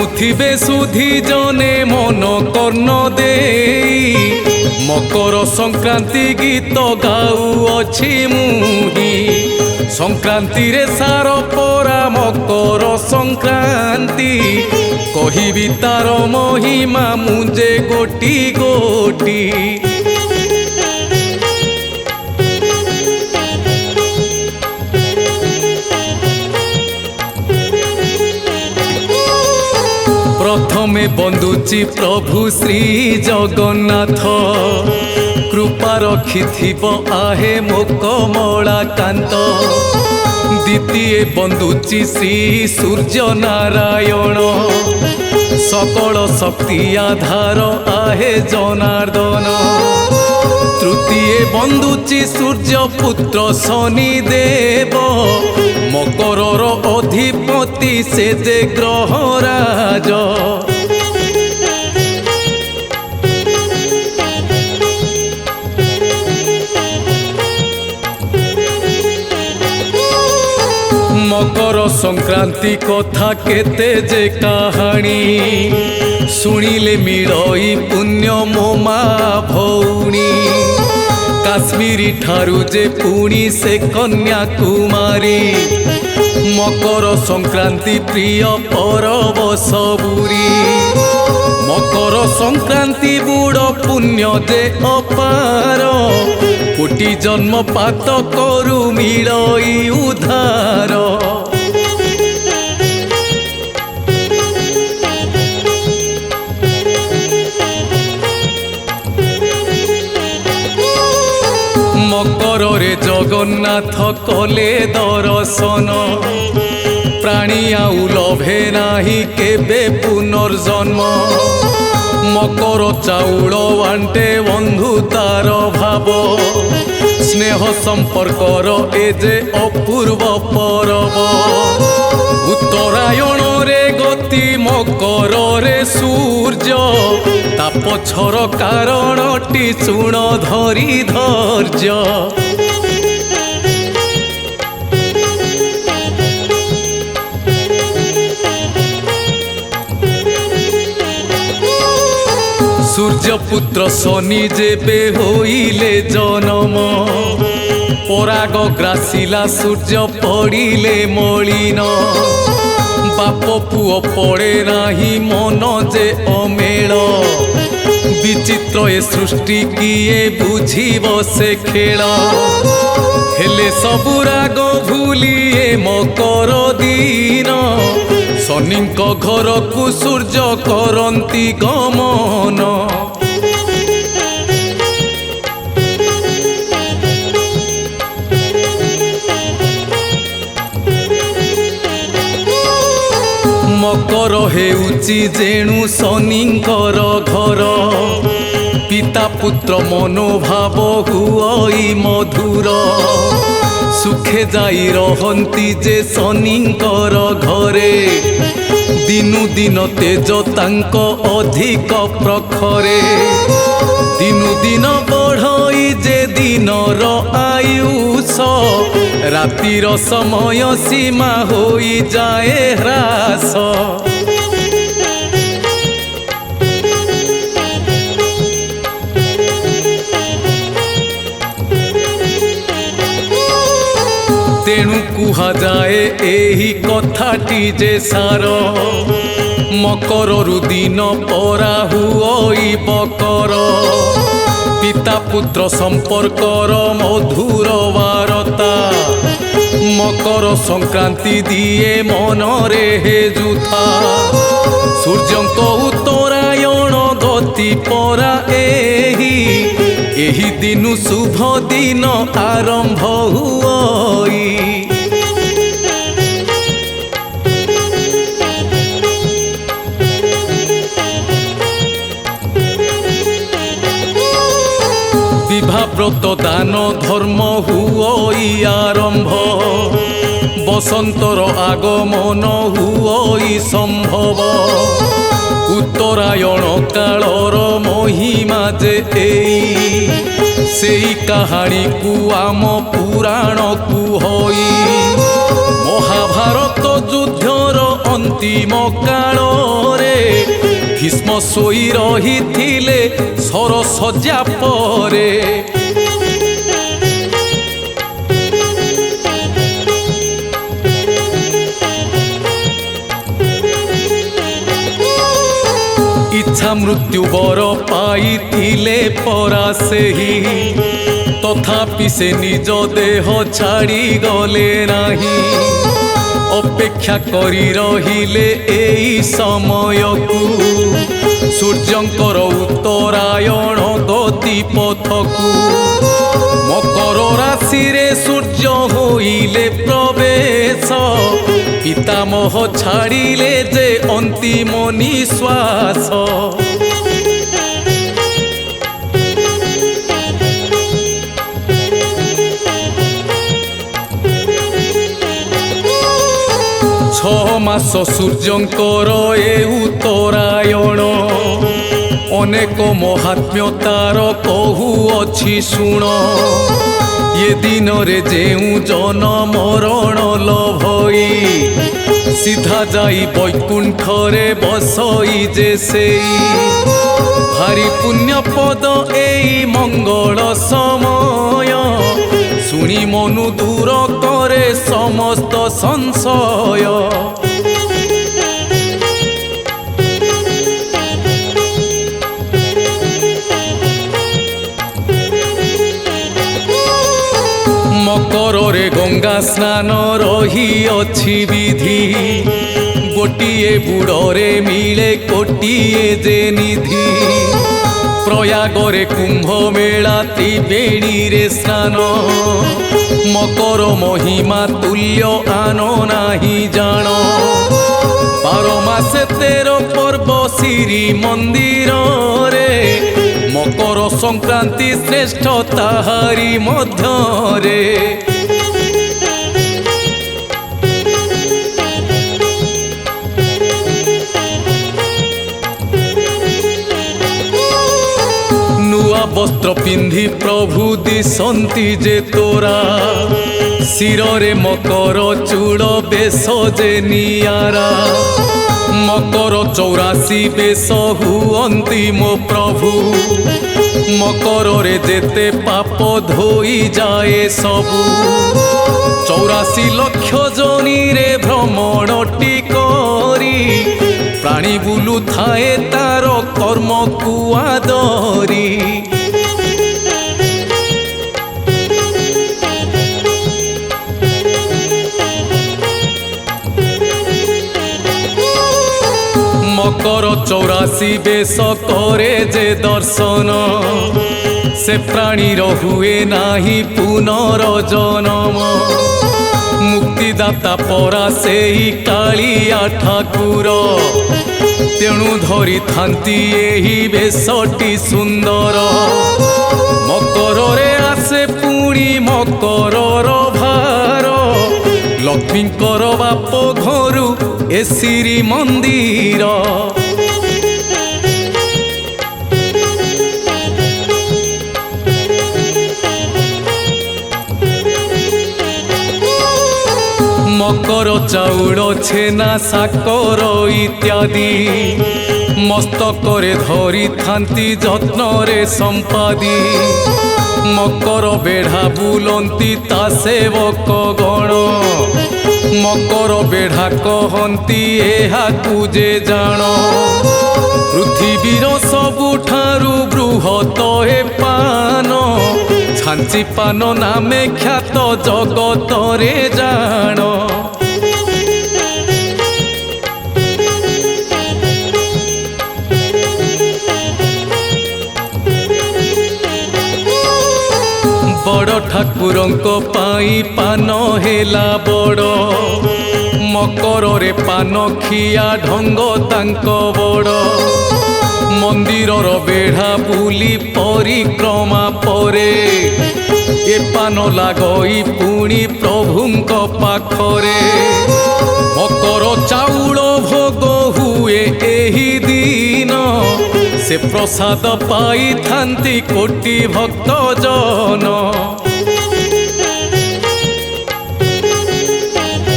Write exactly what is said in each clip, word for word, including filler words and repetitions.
ଶୁଣୁଥିବେ ସୁଧି ଜନେ ମନ କର୍ଣ୍ଣ ଦେଇ ମକର ସଂକ୍ରାନ୍ତି ଗୀତ ଗାଉଅଛି ମୁହିଁ। ସଂକ୍ରାନ୍ତିରେ ସାର ପରା ମକର ସଂକ୍ରାନ୍ତି କହିବି ତାର ମହିମା ମୁଁ ଯେ ଗୋଟି ଗୋଟି। प्रथमे बंदुची प्रभु श्री जगन्नाथ कृपा रखिथिब आहे मो कमलाकांत। द्वितीय बंदुची श्री सूर्य नारायण सकल शक्ति आधार आहे जनार्दन। तृतीय बंदुची सूर्य पुत्र शनि देव मकरर अधिपति से जे ग्रहराज। मकर संक्रांति कथा केते जे कहानी सुनिले मिलई पुण्य मो माँ भौणी। काश्मीरी ठारू जे पुणी से कन्याकुमारी मकर संक्रांति प्रिय परब सबुरी। मकर संक्रांति बुड़ पुण्य जे अपार कोटि जन्म पात करु मिलई उधार। मकर रे जगन्नाथ कले दर्शन प्राणी आउ लभे नाही केबे पुनर्जन्म। मकर चाउल बांटे बंधु तार भाव स्नेह संपर्कर ए जे अपूर्व परब। उत्तरायण रे गति मकर रे सूर्य ता पछर कारणटी शुण धरी धैर्य। सूर्यपुत्र शनि जेबे होइले जन्म पराग ग्रासिला सूर्य पड़िले मलिन। बाप पुओ पड़े नाही मन जे अमेल विचित्र ए सृष्टि किए बुझीब से खेल। हेले सबु राग भूलिए मकर दिन शनिंक घर को सूर्य करंती गमन। मकर हेउची जेणु शनिंकर घर पिता पुत्र मनोभाव हुई मधुर। सुखे जाई रहंती जे शनिंकर घरे दिनु दिन तेज तांक अधिक प्रखरे। दिनु दिन बढ़ई जे दिनर आयुष रातिर समय सीमा होई जाए ह्रास। तेणु कुहा जाए एही कथाटी जे सार मकर दिन परा हुई बकर। पिता पुत्र संपर्कर मधुर वार्ता मकर संक्रांति दिए मनरे हे जुथा। सूर्यंक उत्तरायण गति परा एही एही दिनु शुभ दिन आरंभ हुई। विवाह व्रत दान धर्म हुई आरंभ बसंतर आगमन हुई संभव। उत्तरायण कालर महिमा जे एई सेई कहानी को आम पुराण को होई। ମହାଭାରତ ଯୁଦ୍ଧର ଅନ୍ତିମ କାଳରେ ଭୀଷ୍ମ ଶୋଇ ରହିଥିଲେ ସରସଜ୍ଜା ପରେ। ଇଚ୍ଛା ମୃତ୍ୟୁ ବର ପାଇଥିଲେ ପରା ସେହି, ତଥାପି ସେ ନିଜ ଦେହ ଛାଡ଼ି ଗଲେ ନାହିଁ। ଅପେକ୍ଷା କରି ରହିଲେ ଏଇ ସମୟକୁ, ସୂର୍ଯ୍ୟଙ୍କର ଉତ୍ତରାୟଣ ଗତି ପଥକୁ। ମକର ରାଶିରେ ସୂର୍ଯ୍ୟ ହୋଇଲେ ପ୍ରବେଶ, ପିତାମହ ଛାଡ଼ିଲେ ଯେ ଅନ୍ତିମ ନିଶ୍ୱାସ। ଛଅ ମାସ ସୂର୍ଯ୍ୟଙ୍କର ଏ ଉତ୍ତରାୟଣ, ଅନେକ ମହାତ୍ମ୍ୟ ତାର କହୁଅଛି ଶୁଣ। ଏ ଦିନରେ ଯେଉଁ ଜନ ମରଣ ଲଭଇ, ସିଧା ଯାଇ ବୈକୁଣ୍ଠରେ ବସଇ ଯେ ସେଇ। ଭାରି ପୁଣ୍ୟପଦ ଏଇ ମଙ୍ଗଳ ସମୟ, ଶୁଣି ମନୁ ଦୂର କରେ ସମସ୍ତ ସଂଶୟ। ମକରରେ ଗଙ୍ଗା ସ୍ନାନ ରହିଅଛି ବିଧି, ଗୋଟିଏ ବୁଡ଼ରେ ମିଳେ କୋଟିଏ ଯେ ନିଧି। ପ୍ରୟାଗରେ କୁମ୍ଭ ମେଳା ତ୍ରିବେଣୀରେ ସ୍ନାନ, ମକର ମହିମା ତୁଲ୍ୟ ଆନ ନାହିଁ ଜାଣ। ବାର ମାସେ ତେର ପର୍ବ ଶ୍ରୀ ମନ୍ଦିରରେ, ମକର ସଂକ୍ରାନ୍ତି ଶ୍ରେଷ୍ଠ ତାହାରି ମଧ୍ୟରେ। ନୂଆ ବସ୍ତ୍ର ପିନ୍ଧି ପ୍ରଭୁ ଦିଶନ୍ତି ଯେ ତୋରା, ଶିରରେ ମକର ଚୂଳ ବେଶ ଯେ ନିଆରା। ମକର ଚୌରାଶୀ ବେଶ ହୁଅନ୍ତି ମୋ ପ୍ରଭୁ, ମକରରେ ଯେତେ ପାପ ଧୋଇ ଯାଏ ସବୁ। ଚୌରାଶୀ ଲକ୍ଷ ଜନିରେ ଭ୍ରମଣଟି କରି, ପ୍ରାଣୀ ବୁଲୁଥାଏ ତାର କର୍ମକୁ ଆଦରି। ମକର ଚୌରାଶୀ ବେଶ କରେ ଯେ ଦର୍ଶନ, ସେ ପ୍ରାଣୀର ହୁଏ ନାହିଁ ପୁନର୍ଜନମ। ମୁକ୍ତିଦାତା ପରା ସେଇ କାଳିଆ ଠାକୁର, ତେଣୁ ଧରିଥାନ୍ତି ଏହି ବେଶଟି ସୁନ୍ଦର। ମକରରେ ଆସେ ପୁଣି ମକରର ଭାର, ଲକ୍ଷ୍ମୀଙ୍କର ବାପ ଘରୁ ଏ ଶ୍ରୀ ମନ୍ଦିର। ମକର ଚାଉଳ ଛେନା ସାକର ଇତ୍ୟାଦି, ମସ୍ତକରେ ଧରିଥାନ୍ତି ଯତ୍ନରେ ସମ୍ପାଦି। ମକର ବେଢ଼ା ବୁଲନ୍ତି ତା ସେବକ ଗଣ, ମକର ବେଢ଼ା କହନ୍ତି ଏହାକୁ ଯେ ଜାଣ। ପୃଥିବୀର ସବୁଠାରୁ ବୃହତ ଏ ପାନ, ଛାଞ୍ଚି ପାନ ନାମେ ଖ୍ୟାତ ଜଗତରେ ଜାଣ। ବଡ଼ ଠାକୁରଙ୍କ ପାଇଁ ପାନ ହେଲା ବଡ଼, ମକରରେ ପାନ ଖିଆ ଢଙ୍ଗ ତାଙ୍କ ବଡ଼। ମନ୍ଦିରର ବେଢ଼ା ବୁଲି ପରିକ୍ରମା ପରେ, ଏ ପାନ ଲାଗଇ ପୁଣି ପ୍ରଭୁଙ୍କ ପାଖରେ। ମକର ଚାଉଳ ଭୋଗ ହୁଏ ଏହି ଦିନ, ସେ ପ୍ରସାଦ ପାଇଥାନ୍ତି କୋଟି ଭକ୍ତ ଜନ।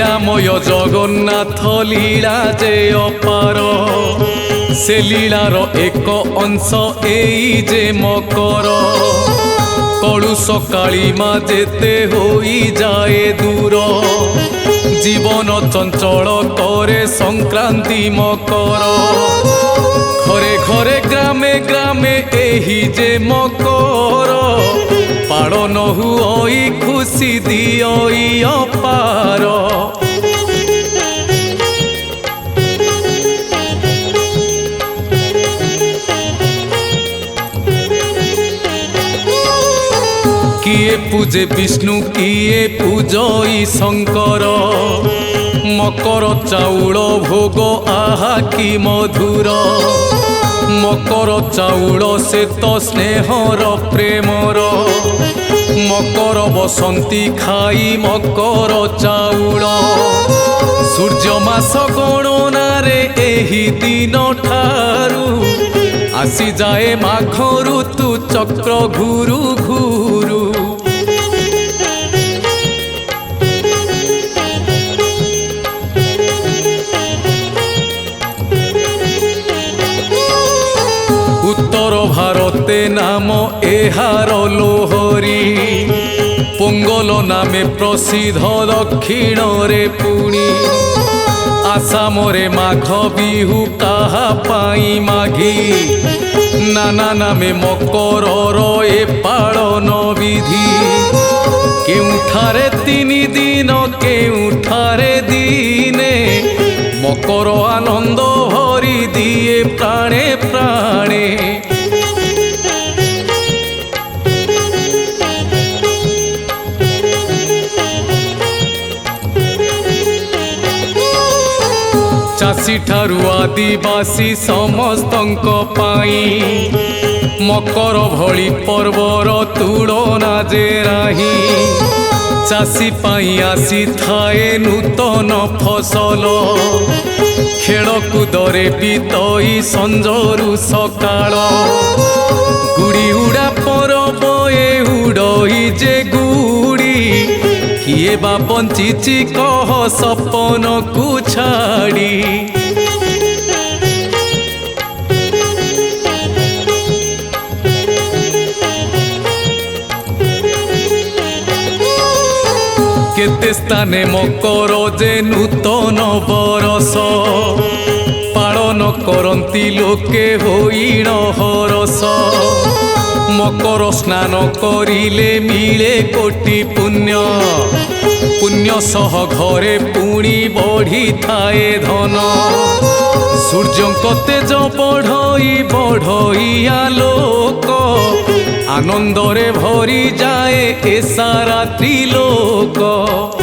লীলাময় জগন্নাথ লীলা যে অপার সে লীলার এক অংশ এই যে মকর কলুষ কালিমা যেতে হই যায় দূর জীবন চঞ্চল করে সংক্রান্তি মকর ঘরে ঘরে গ্রামে গ্রামে এই যে মকর পালন হুই খুশি দিয়ই অপার किए पूजे विष्णु किए पूजई शंकर मकर चाउल भोग आहा कि मधुर मकर चाउल से तो स्नेहर प्रेमर मकर बसंती खाई मकर चाउल सूर्य मास गणनारे एही दिन ठारू आसी जाए माघ ऋतु चक्र घुरु घुरु उत्तर भारते नाम एहार लोहरी पोंगल नामे प्रसिद्ध दक्षिण रे पुणी आसाम रे माघ बिहु काहा पाई माघी नाना नामे मकर ए पालन विधि केउठारे तीन दिन केउठारे दिने मकर आनंद भरी दिए प्राणे प्राणे चाषी ठारू आदिवासी समस्तंक पाई मकर भली पर्वर तुलना जे राही चाषी पाई आसी थाए नूतन फसल खेलकूदरे बीतई संजरु सकाळ गुड़ी उड़ा परब ए उड़ई जे गुड़ी किए बा बंचिची कह सपन को छाड़ी केते स्थाने मकर जे नूतन बरस पालन करती लोके होइण हरस मकर स्नान करिले मिले कोटि पुण्य पुण्य सह घरे पुणी बढ़ी थाए धन सूर्य तेज बढ़ई बढ़ई आलोक आनंदरे भरी जाए ए सारा त्रिलोक।